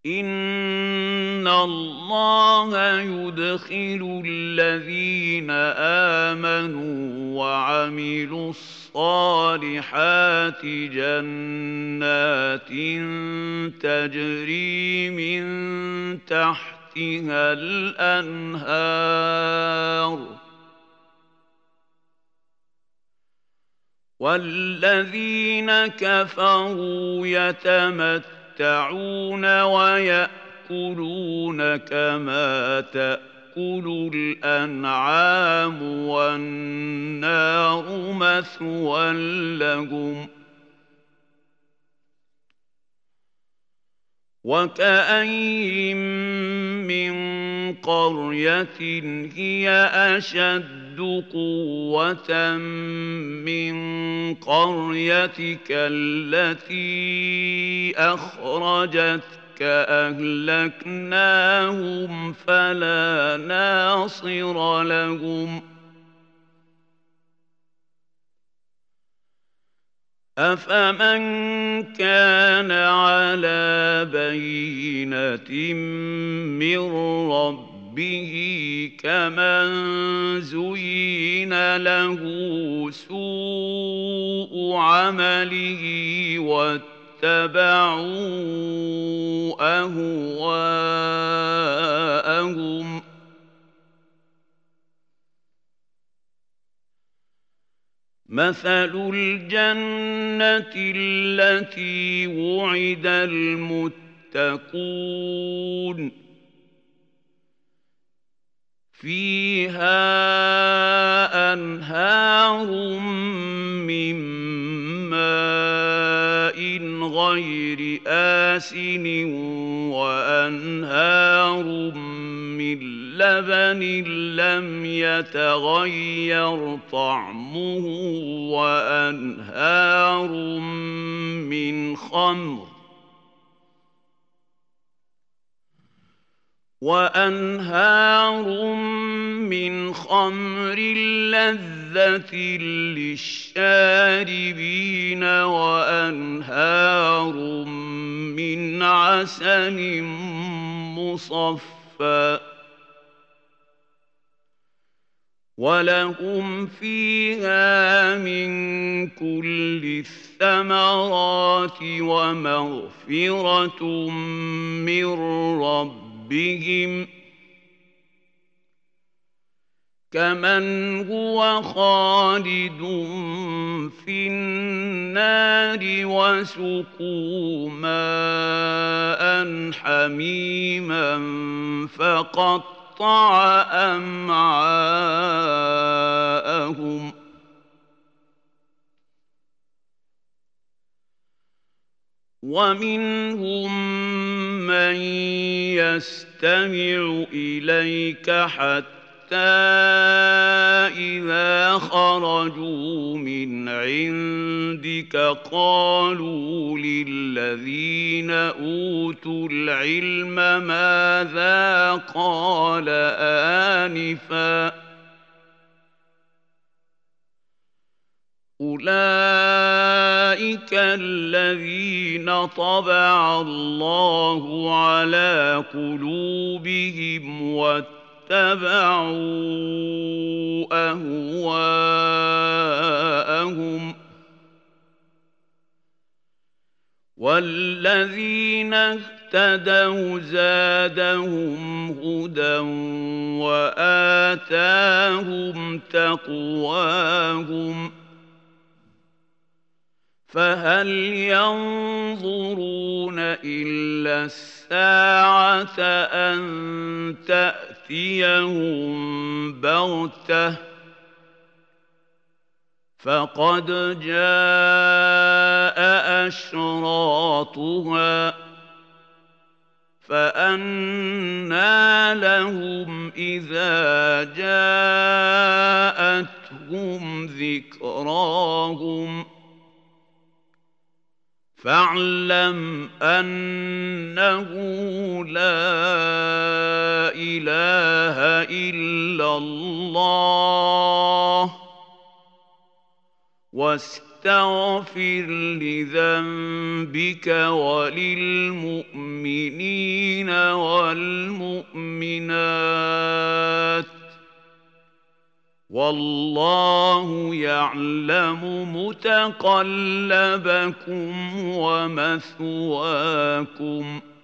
إِنَّ اللَّهَ يُدْخِلُ الَّذِينَ آمَنُوا وَعَمِلُوا الصَّالِحَاتِ جَنَّاتٍ تَجْرِي مِن تَحْتِهَا الْأَنْهَارُ وَالَّذِينَ كَفَرُوا يَتَمَتَّعُونَ وَيَأْكُلُونَ كَمَا تَأْكُلُ الْأَنْعَامُ وَالنَّارُ مَثْوًى لَّهُمْ وَكَأَيِّن مِّن قَرْيَةٍ هِيَ أَشَدُّ قُوَّةً مِّن قَرْيَتِكَ الَّتِي أَخْرَجَتْكَ أَهْلَكْنَاهُمْ فَلَا نَاصِرَ لَهُمْ أَفَمَن كَانَ عَلَىٰ بَيِّنَةٍ مِّن رَّبِّهِ كَمَن زُيِّنَ لَهُ سُوءُ عَمَلِهِ وَاتَّبَعُوا أَهْوَاءَهُم مَثَلُ الْجَنَّةِ الَّتِي وُعِدَ الْمُتَّقُونَ فِيهَا أَنْهَارٌ مِّن مَّاءٍ غَيْرِ آسِنٍ وَأَنْهَارٌ مِّن لَّبَنٍ لَّمْ يَتَغَيَّرْ طَعْمُهُ وَأَنْهَارٌ مِّنْ خَمْرٍ لَّذَّةٍ لِّلشَّارِبِينَ وَأَنْهَارٌ مِّنْ عَسَلٍ مُّصَفًّى وَلَهُمْ فِيهَا مِن كُلِّ الثَّمَرَاتِ وَمَغْفِرَةٌ مِّن رَّبِّهِمْ كَمَنْ هُوَ خَالِدٌ فِي النَّارِ وَسُقُوا مَاءً حَمِيمًا فَقَطَّعَ أَمْعَاءَهُمْ وَمِنْهُم مَّن يَسْتَمِعُ إِلَيْكَ حَتَّىٰ إِذَا خَرَجُوا مِنْ عِندِكَ قَالُوا لِلَّذِينَ أُوتُوا الْعِلْمَ مَاذَا قَالَ آنِفًا ۚ أُولَٰئِكَ الَّذِينَ طَبَعَ اللَّهُ عَلَىٰ قُلُوبِهِمْ وَاتَّبَعُوا أَهْوَاءَهُمْ ۚ وَالَّذِينَ اهْتَدَوْا زَادَهُمْ هُدًى وَآتَاهُمْ تَقْوَاهُمْ ۗ فَهَلْ يَنظُرُونَ إِلَّا السَّاعَةَ أَن تَأْتِيَهُم بَغْتَةً ۖ فَقَدْ جَاءَ أَشْرَاطُهَا ۚ فَأَنَّىٰ لَهُمْ إِذَا جَاءَتْهُمْ ذِكْرَاهُمْ ۚ فَاعْلَمْ أَنَّهُ لَا إِلَٰهَ إِلَّا اللَّهُ واستغفر لذنبك وللمؤمنين والمؤمنات والله يعلم متقلبكم ومثواكم